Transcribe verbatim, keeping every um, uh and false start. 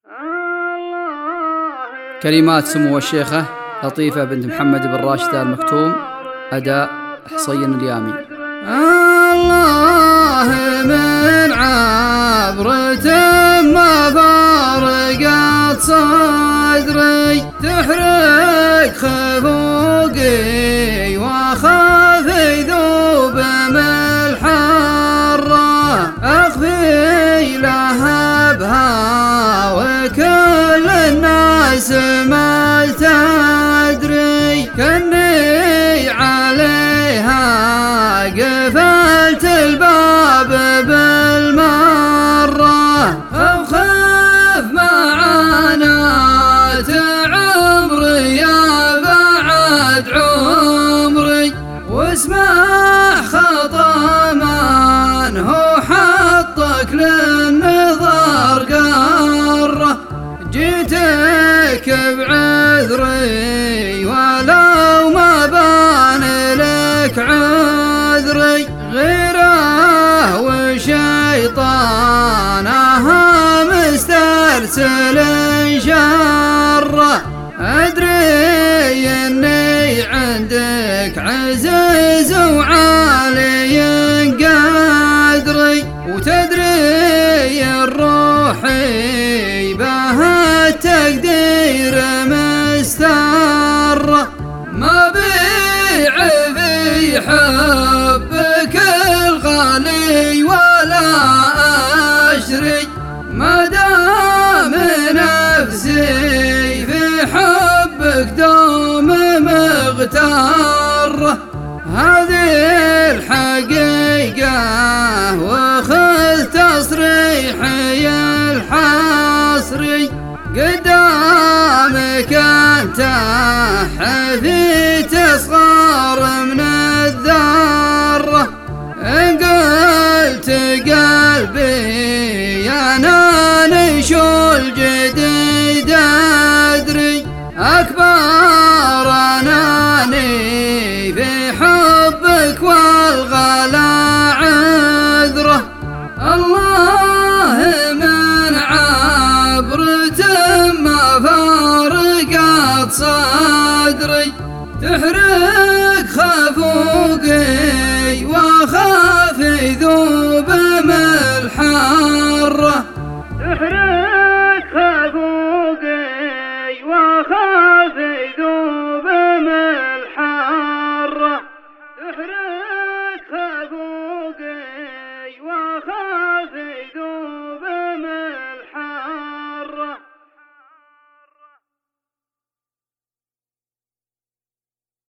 كلمات سمو الشيخة لطيفة بنت محمد بن راشد آل مكتوم، أداء حصين اليامي. الله من عبرة ما فارقت صدري، تحرق خفوقي وخافي ذوب من الحرة، أخفي لهبها وكل الناس ما تدري، كني عليها قفلت الباب بالمرة، أو خف معاناة عمري يا بعد عمري، واسمع خطا من هو حطك للنظر قرة، جيتك بعذري ولو ما بان لك عذري، غيره وشيطانها مسترسل شره، أدري إني عندك عزيز وعالي قدري، وتدري الروحي به التقدير مستره، ما بيع في حبك الغالي ولا أشري، ما دام نفسي في حبك دوم مغترة، هذه الحقيقة وخذ تصريحي الحصري، قدامك أنت حفي تصغر من الذرة، إن قلت قلبي أنا نشو الجديد أدري، أكبر أناني في حبك والغلا عذره، الله من عبرة ما فارقت صدري، تحرق خفوقي وخافي ذوب من الحرة،